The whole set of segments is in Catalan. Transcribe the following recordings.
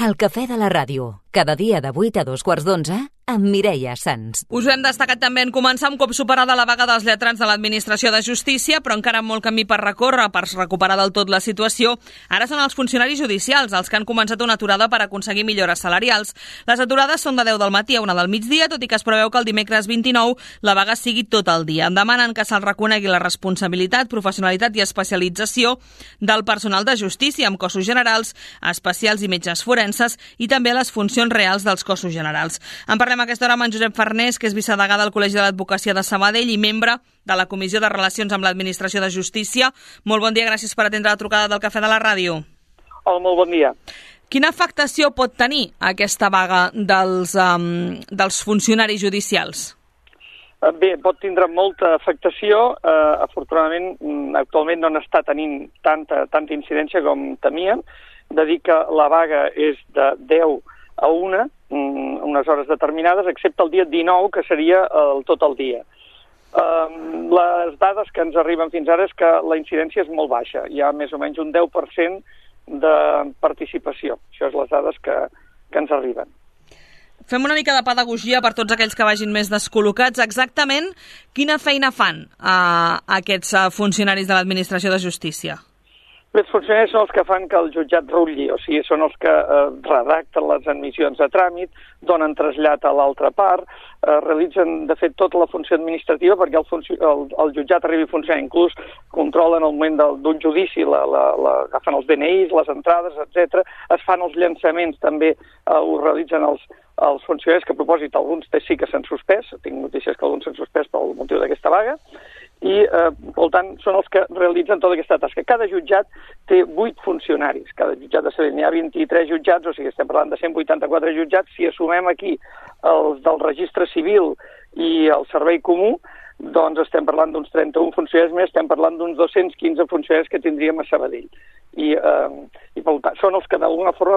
El cafè de la ràdio, cada dia de 8 a 2:15, amb Mireia Sans. Us ho hem destacat també en començar un cop superada la vaga dels lletrats de l'Administració de Justícia, però encara amb molt camí per recórrer per recuperar del tot la situació. Ara són els funcionaris judicials els que han començat una aturada per aconseguir millores salarials. Les aturades són de 10 del matí a 1 del migdia, tot i que es preveu que el dimecres 29 la vaga sigui tot el dia. Demanen que se'ls reconegui la responsabilitat, professionalitat i especialització del personal de justícia amb cossos generals, especials i metges forenses i també les funcions reals dels cossos generals. En parlem a aquesta hora amb en Josep Farnés, que és vicedegà del Col·legi de l'Advocacia de Sabadell i membre de la Comissió de Relacions amb l'Administració de Justícia. Molt bon dia, gràcies per atendre la trucada del Cafè de la Ràdio. Hola, molt bon dia. Quina afectació pot tenir aquesta vaga dels funcionaris judicials? Bé, pot tindre molta afectació. Afortunadament, actualment no n'està tenint tanta incidència com temíem. De dir que la vaga és de 10 a 1, unes hores determinades, excepte el dia 19, que seria tot el dia. Les dades que ens arriben fins ara és que la incidència és molt baixa. Hi ha més o menys un 10% de participació. Això és les dades que ens arriben. Fem una mica de pedagogia per tots aquells que vagin més descol·locats. Exactament quina feina fan aquests funcionaris de l'Administració de Justícia? Bé, els funcionaris són els que fan que el jutjat rutlli, o sigui, són els que redacten les admissions de tràmit, donen trasllat a l'altra part, realitzen, de fet, tota la funció administrativa perquè el jutjat arribi a funcionar, inclús controlen el moment d'un judici, agafen els DNIs, les entrades, etc. Es fan els llançaments, també ho realitzen els funcionaris, que a propòsit alguns sí que s'han suspès, tinc notícies que alguns s'han suspès pel motiu d'aquesta vaga, i, per tant, són els que realitzen tota aquesta tasca. Cada jutjat té 8 funcionaris. Cada jutjat de Sabadell n'hi ha 23 jutjats, o sigui, estem parlant de 184 jutjats. Si assumem aquí els del registre civil i el servei comú, doncs estem parlant d'uns 31 funcionaris més, estem parlant d'uns 215 funcionaris que tindríem a Sabadell. I per tant, són els que d'alguna forma,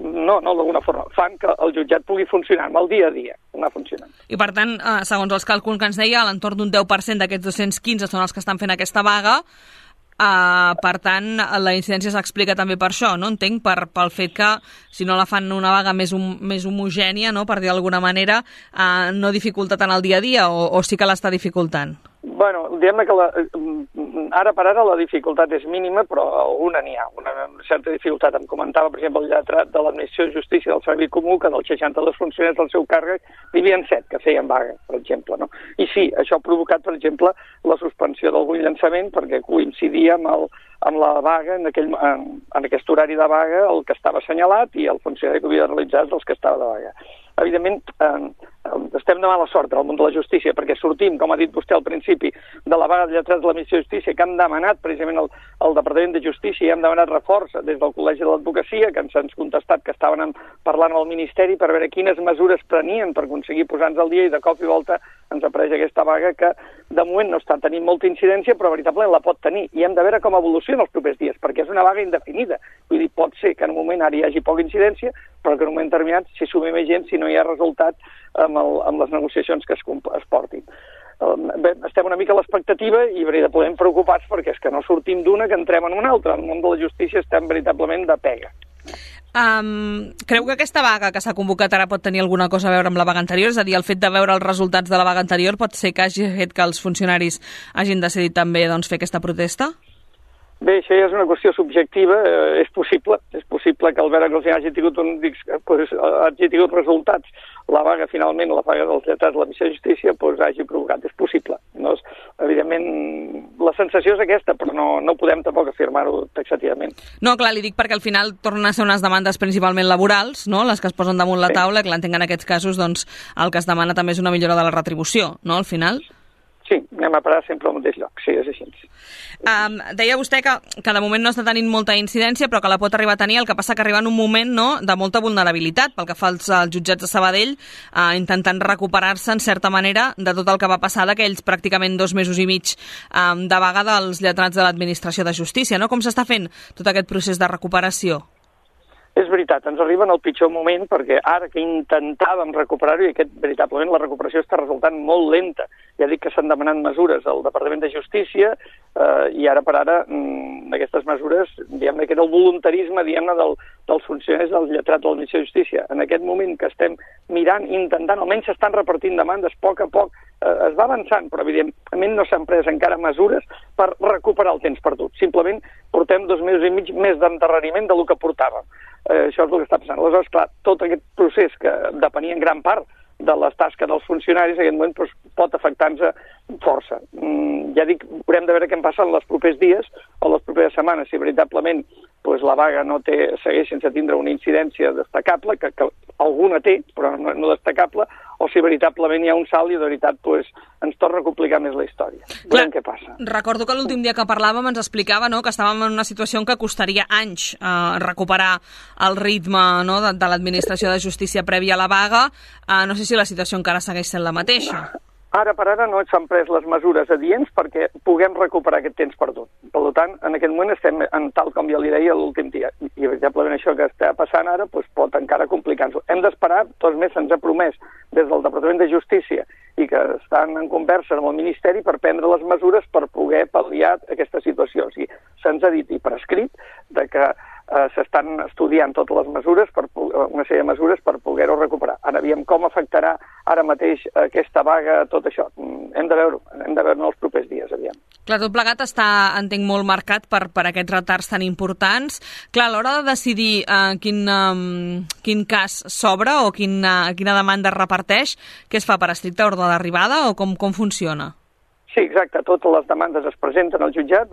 fan que el jutjat pugui funcionar amb el dia a dia, anar funcionant. I per tant, segons els càlculs que ens deia, a l'entorn d'un 10% d'aquests 215 són els que estan fent aquesta vaga. Per tant, la incidència s'explica també per això, no? Entenc, pel fet que si no la fan una vaga més homogènia, no? Per dir d'alguna manera, no dificulta tant el dia a dia o sí que l'està dificultant? Bueno, diguem que ara per ara la dificultat és mínima, però alguna n'hi ha, una certa dificultat. Em comentava, per exemple, el lletrat de l'Administració de Justícia del Servei Comú que dels 62 funcionaris del seu càrrec hi havia 7 que feien vaga, per exemple, no? I sí, això ha provocat, per exemple, la suspensió d'algun llançament perquè coincidia amb la vaga, en aquest horari de vaga, el que estava assenyalat i el funcionari que havia de realitzar dels que estava de vaga. Evidentment, estem de mala sort al món de la justícia, perquè sortim, com ha dit vostè al principi, de la vaga de lletrats de l'Administració de Justícia, que hem demanat precisament el Departament de Justícia i hem demanat reforç des del Col·legi de l'Advocacia, que ens han contestat que estaven parlant amb el Ministeri per veure quines mesures prenien per aconseguir posar-nos al dia, i de cop i volta ens apareix aquesta vaga que de moment no està tenint molta incidència, però veritablement la pot tenir, i hem de veure com evoluciona els propers dies, perquè és una vaga indefinida. Vull dir, pot ser que en un moment ara hi hagi poca incidència, però que en un moment determinat, si sumem més gent, si no hi ha resultat amb les negociacions que es portin. Bé, estem una mica a l'expectativa i veritablement preocupats perquè és que no sortim d'una que entrem en una altra. El món de la justícia estem veritablement de pega. Creu que aquesta vaga que s'ha convocat ara pot tenir alguna cosa a veure amb la vaga anterior? És a dir, el fet de veure els resultats de la vaga anterior pot ser que hagi fet que els funcionaris hagin decidit també fer aquesta protesta? Bé, això ja és una qüestió subjectiva, és possible que al veure que els hagi tingut resultats, la vaga finalment, la vaga dels lletrats de l'Administració de Justícia, hagi provocat, és possible. Evidentment, la sensació és aquesta, però no podem tampoc afirmar-ho taxativament. No, clar, li dic perquè al final tornen a ser unes demandes principalment laborals, no?, les que es posen damunt la taula, que l'entenc en aquests casos, doncs, el que es demana també és una millora de la retribució, no?, al final. Sí, anem a parar sempre al mateix lloc, sí, és així. Deia vostè que de moment no està tenint molta incidència, però que la pot arribar a tenir, el que passa que arriba en un moment, no?, de molta vulnerabilitat pel que fa als jutjats de Sabadell, intentant recuperar-se en certa manera de tot el que va passar d'aquells pràcticament 2 mesos i mig de vaga dels lletrats de l'Administració de Justícia, no? Com s'està fent tot aquest procés de recuperació? És veritat, ens arriba en el pitjor moment perquè ara que intentàvem recuperar-ho i veritablement la recuperació està resultant molt lenta. Ja dic que s'han demanat mesures al Departament de Justícia i ara per ara aquestes mesures, diguem-ne que era el voluntarisme dels funcionaris del lletrat de l'Administració de Justícia. En aquest moment que estem mirant, intentant, almenys s'estan repartint demandes a poc, es va avançant, però evidentment no s'han pres encara mesures per recuperar el temps perdut. Simplement portem 2 mesos i mig més d'endarreriment del que portàvem. Això és el que està passant. Aleshores, clar, tot aquest procés que depenia en gran part de les tasques dels funcionaris, en aquest moment pot afectar-nos força. Ja dic, haurem de veure què en passa en els propers dies o les properes setmanes, si veritablement la vaga segueix sense tindre una incidència destacable, que alguna té, però no destacable, o si veritablement hi ha un salt i de veritat ens torna a complicar més la història. Veurem què passa. Recordo que l'últim dia que parlàvem ens explicava que estàvem en una situació en què costaria anys recuperar el ritme de l'administració de justícia prèvia a la vaga. No sé si la situació encara segueix sent la mateixa. Ara per ara no s'han pres les mesures adients perquè puguem recuperar aquest temps perdut. Per tant, en aquest moment estem en tal com jo li deia l'últim dia. I veritablement això que està passant ara pot encara complicar-nos. Hem d'esperar, tots més se'ns ha promès des del Departament de Justícia i que estan en conversa amb el Ministeri per prendre les mesures per poder pal·liar aquesta situació. O sigui, se'ns ha dit i per escrit que s'estan estudiant totes les mesures, una sèrie de mesures per poder-ho recuperar. Ara veiem com afectarà ara mateix aquesta vaga, tot això. Hem de veure en els propers dies, aviam. Clar, tot plegat està, entenc, molt marcat per aquests retards tan importants. Clar, a l'hora de decidir quin cas s'obre o quina demanda es reparteix, què es fa per estricte ordre d'arribada o com funciona? Sí, exacte. Totes les demandes es presenten al jutjat,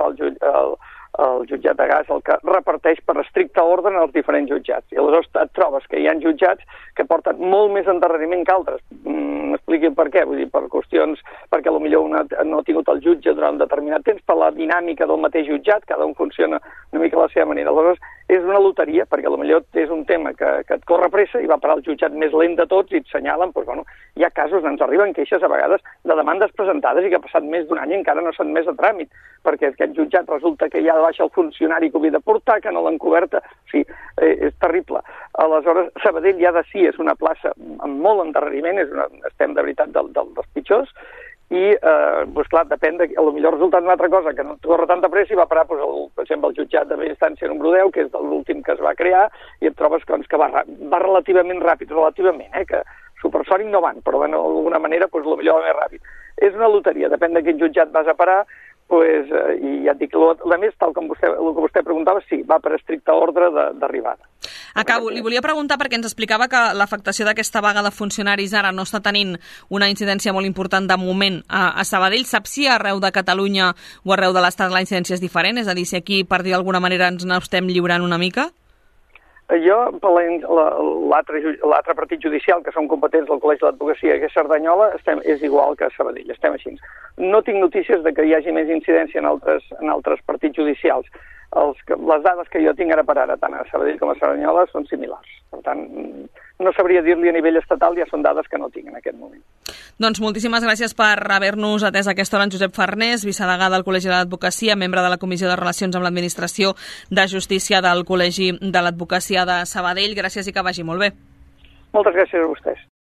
el jutjat de Gas el que reparteix per estricte ordre els diferents jutjats. I aleshores et trobes que hi ha jutjats que porten molt més endarreriment que altres. M'expliqui per què, vull dir, per qüestions, perquè potser no ha tingut el jutge durant un determinat temps, per la dinàmica del mateix jutjat, cada un funciona una mica a la seva manera. Aleshores, és una loteria, perquè potser és un tema que et corre pressa i va parar el jutjat més lent de tots i et senyalen, hi ha casos, ens arriben queixes a vegades de demandes presentades i que ha passat més d'un any i encara no s'han més a tràmit, perquè aquest jutjat resulta que ja baixa el funcionari que ho havia de portar, que no l'han coberta, o sigui, és terrible. Aleshores, Sabadell ja de si és una plaça amb molt endarreriment, estem de veritat dels pitjors, i, clar, depèn de... Potser resulta una altra cosa, que no corre tanta pressa i va parar, per exemple, el jutjat de instància número 10, que és l'últim que es va crear, i et trobes que va relativament ràpid, que supersònic no van, però d'alguna manera, potser va més ràpid. És una loteria, depèn de quin jutjat vas a parar, i ja et dic, a més, tal com el que vostè preguntava, sí, va per estricte ordre d'arribada. Acabo. Li volia preguntar perquè ens explicava que l'afectació d'aquesta vaga de funcionaris ara no està tenint una incidència molt important de moment a Sabadell. Sap si arreu de Catalunya o arreu de l'Estat la incidència és diferent? És a dir, si aquí, per dir d'alguna manera, ens n'estem lliurant una mica? Jo, per l'altre partit judicial, que són competents del Col·legi de l'Advocacia, que és Cerdanyola, és igual que a Sabadell, estem així. No tinc notícies de que hi hagi més incidència en altres partits judicials. Les dades que jo tinc ara per ara, tant a Sabadell com a Cerdanyola, són similars. Per tant, no sabria dir-li a nivell estatal, ja són dades que no tinc en aquest moment. Doncs moltíssimes gràcies per haver-nos atès a aquesta hora en Josep Farnés, vicedegà del Col·legi de l'Advocacia, membre de la Comissió de Relacions amb l'Administració de Justícia del Col·legi de l'Advocacia de Sabadell. Gràcies i que vagi molt bé. Moltes gràcies a vostès.